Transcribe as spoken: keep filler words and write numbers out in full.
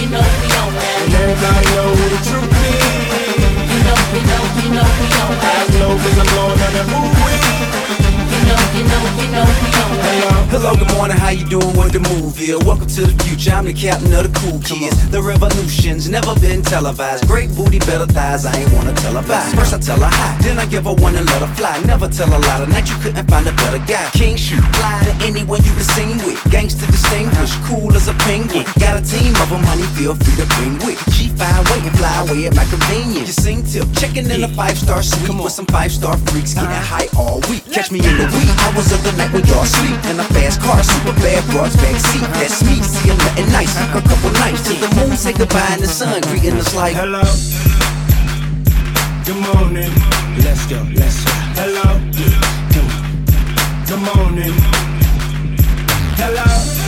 you know we on that. And everybody know who the truth is. You know, you know, you know we on that. As low as I'm blowing on that movie. You know, you know, you know we on that. Hello. Hello, good morning, how you doing? What the move is? Welcome to the future, I'm the captain of the cool kids. The revolution's never been televised. Great booty, better thighs, I ain't wanna tell her bye. First I tell her hi, then I give her one and let her fly. Never tell a lie, tonight you couldn't find a better guy. King shoot, fly to anyone you can sing with. Gangsta distinguished, cool as a penguin. Got a team of them, honey, feel free to bring with. G five, wait and fly away at my convenience. You sing tip, checking in a five-star suite with some five-star freaks, getting high all week. Catch me in the wee hours of the night when y'all sleep. In a fast car, super bad broads backseat. That's me, see I'm nothing nice. A couple nights till the moon say goodbye and the sun greeting us like Hello. Good morning. let's go, let's go. Hello. Good morning. Hello.